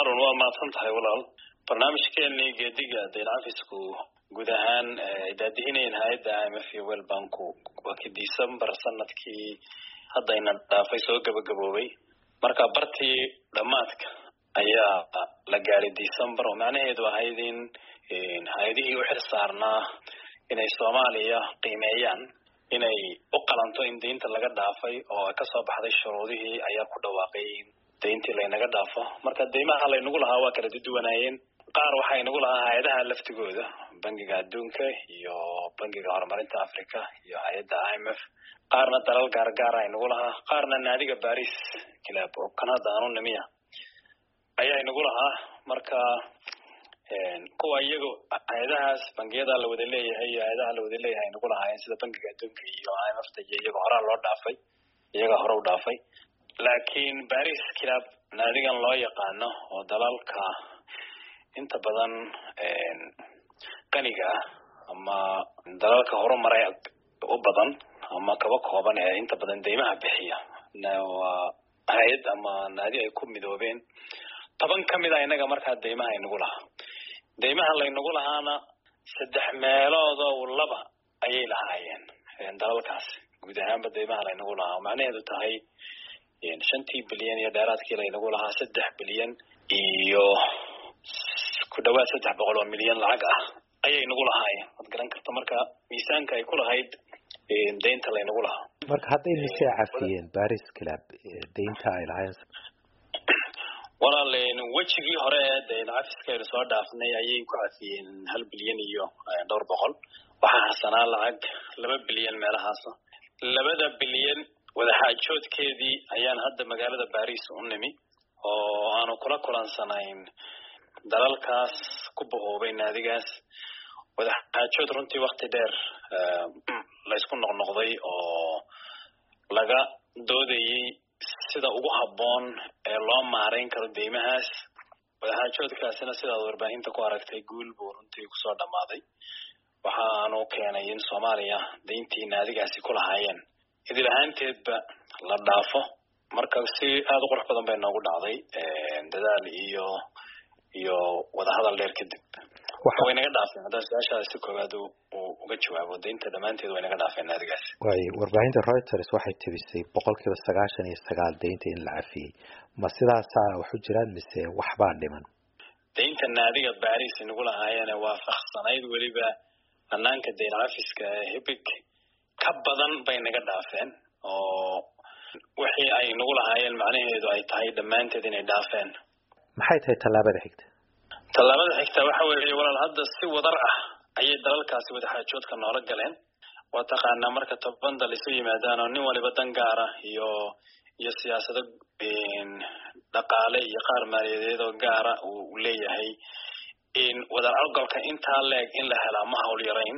harun waa maadsan tahay walaal barnaamijkeennii geediga deynafisku guud ahaan daadihineen hay'adda IMF iyo World Bank waa kii December sanadkii haddayna dhaafay soo gabagaboobay marka bartii dhamaadka ayaa la gaaray December oo macnaheedu ahayd in hay'adihii u xilsaarnaa inay Soomaaliya qiimeeyaan inay u qalanto in deynta laga dhaafay oo ka soo baxday shuruudihii ayaa ku dhawaaqay deyntii laynaga dhaafo marka deymaha laynagu lahaa waa kala duwanaayeen qaar waxay nagu lahaa hay'adaha laftigooda bangiga adduunka iyo bangiga horumarinta Afrika iyo hay'adda IMF qaarna dalal gaar ay nagu lahaa qaarna naadiga Paris Club oo Canada aanu nimiya ayaa nagu lahaa marka kuwa iyagu hay'adahaas bangiyada la wada leeyahay hay'adaha la wada leeyahay nagu lahaayeen sida bangiga adduunka iyo IMF iyaga hore loo dhaafay iyaga hore u dhaafay laakiin Paris Club naadigan loo yaqaano oo dalalka inta badan qaniga ama dalalka horumaray u badan ama kaba kooban ee inta badan deymaha bixiya waa hay'ad ama naadi ay ku midoobeen 10 kamid ah inaga markaa deymaha ay nagu lahaa deymaha laynagu lahaana 3 meelood oo laba ayay lahaayeen dalalkaas guud ahaanba deymaha laynagu lahaa macnaheedu tahay 5 bilyan iyo dheeraadkii laynagu lahaa 3 bilyan iyo ku dhawaad 300 milyan lacag ah ayay nagu lahaayeen wad garan kartaa marka miisaanka ay ku lahayd deynta laynagu lahaa marka hadday misay cafiyeen Paris Club deynta ay lahaayeen walaaleen wajigii hore deyn cafiska ay soo dhaafnay ayay ku cafiyeen 1 bilyan iyo 200 waxa harsanaa lacag 2 bilyan meelahaas 2 bilyan wada xaajoodkeedii ayaan hadda magaalada Paris u nimi oo aanu kula kulansanayn dalalkaas ku boqoobay naadigaas wada xaajood runtii waqti dheer la isku noqnoqday oo laga doodayay sida ugu habboon ee loo maareyn karo deymahaas wada xaajoodkaasina sida warbaahinta ku aragtay guul buu runtii ku soo dhamaaday waxaanu keenay in Soomaaliya deyntii naadigaasi ku lahaayeen idil ahaanteedba la dhaafo marka si aad u qurux badan bay noogu dhacday dadaal iyo wada hadal dheer kadib waxa way naga dhaafeen hadda su'aashaas si koobaad uga jawaabo deynta dhamaanteed way naga dhaafeen naadigaas way warbaahinta Reuters waxay tabisay 99% deynta in la cafiyay ma sidaas wax u jiraan mise waxba dhiman deynta naadiga Paris nagu lahaayeen waa fakhsanayd waliba anaanka deyn cafiska hibig ka badan bay naga dhaafeen oo wixii ay nagu lahaayeen macnaheedu ay tahay dhamaanteed inay dhaafeen maxay tahay talaabada xigta waxa weeye walaal hadda si wadar ah ayay dalalkaasi wada xaajoodka noola galeen waa taqaanaa marka 10 dal isu yimaadaan oo nin waliba dan gaar ah iyo siyaasado dhaqaale iyo qaar maaliyadeed oo gaar ah uu leeyahay in wada algalka inta leeg in la helo ma hawl yarayn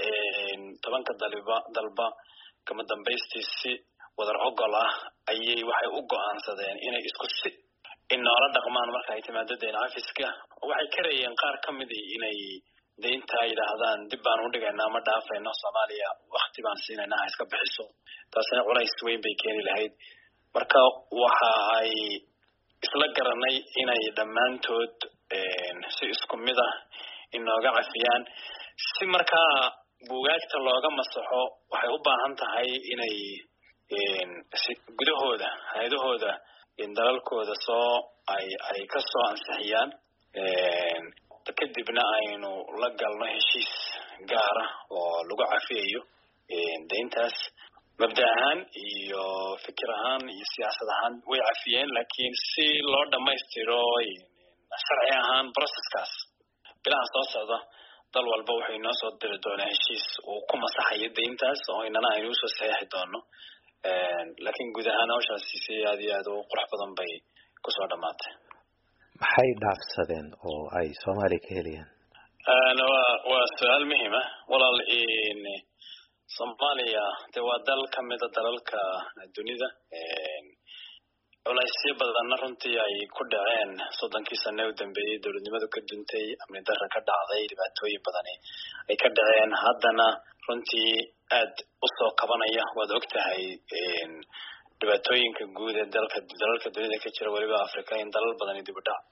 10 dalba kama dambaystiisi wadar ogol ah ayay waxay u go'aansadeen inay isku si in noola dhaqmaan marka ay timaado deyn cafiska waxay karayeen qaar kamid ah inay deynta yiraahdaan dib baan u dhigaynaa ma dhaafayno Soomaaliya waqti baan siinayna iska bixiso taasina culays weyn bay keeni lahayd marka waxa ay isla garanay inay dhamaantood si isku mid ah inooga cafiyaan si marka buugaagta looga masaxo waxay u baahan tahay inay si gudahooda hay'adahooda in dalalkooda soo ay ka soo ansixiyaan kadibna aynu la galno heshiis gaar ah oo lagu cafiyo deyntaas mabda ahaan iyo fikir ahaan iyo siyaasad ahaan way cafiyeen laakiin si loo dhamaystiro sharci ahaan processkaas bilaha soo socda dal walba waxay noo soo diri doonaa heshiis uu ku masaxayo deyntaas oo inana aynu soo saxiixi doono laakiin guud ahaan hawshaasi si aad iyo aad u qurux badan bay ku soo dhamaatay maxay dhaafsadeen oo ay Soomaaliya ka helayaan waa su'aal muhiim ah walaal Soomaaliya waa dal kamid ah dalalka dunida culaysyo badan runtii ay ku dhaceen 30 sano u dambeeyay dawladnimadu ka duntay amni darro ka dhacday dhibaatooyin badan ay ka dhaceen haddana runtii aad u soo kabanaya waad ogtahay dhibaatooyinka guud ee dalalka dunida ka jira waliba Afrika in dalal badan dib u dhac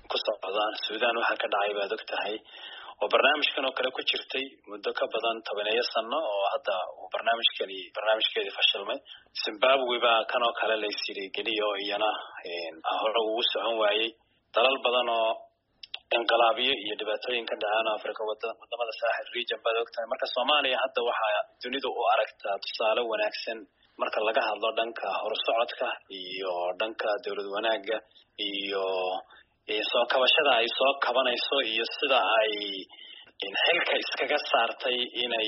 ku socdaan. Suudaan waxa ka dhacay baad ogtahay oo barnaamijkan oo kale ku jirtay muddo ka badan 10 sano oo hadda barnaamijkeedii fashilmay. Zimbabwe baa kan oo kale la isiri geliyo iyana hore ugu socon waayay. dalal badan oo inqilaabiyo iyo dhibaatooyin ka dhacaan Afrika wadamada Saaxil region baad ogtahay. Marka Soomaaliya hadda waxa dunidu u aragtaa tusaale wanaagsan marka laga hadlo dhanka horsocodka iyo dhanka dawlad wanaaga iyo soo kabashada ay soo kabanayso iyo sida ay xilka iskaga saartay inay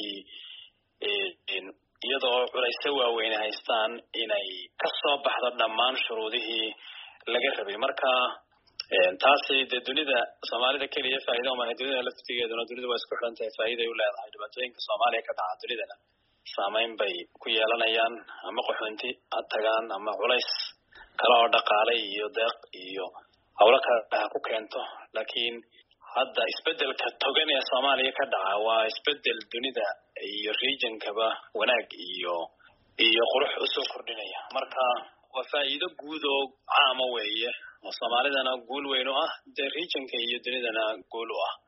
iyadoo culaysyo waaweyn haystaan inay ka soo baxdo dhammaan shuruudihii laga rabay. Marka taasi dunida Soomaalida kaliya faa'iido uma aha, dunida laftigeeduna dunida waa isku xiran tahay, faa'iido ay u leedahay. Dhibaatooyinka Soomaaliya ka dhaca dunidana saameyn bay ku yeelanayaan, ama qaxoonti tagaan ama culays kala oo dhaqaale iyo deeq iyo hawlo kale ku keento. Laakiin hadda isbedelka togan ee Soomaaliya ka dhaca waa isbedel dunida iyo regionkaba wanaag iyo qurux u soo kordhinaya. Marka waa faa'iido guud oo caam weeye oo Soomaalidana guul weyn u ah, regionka iyo dunidana guul u ah.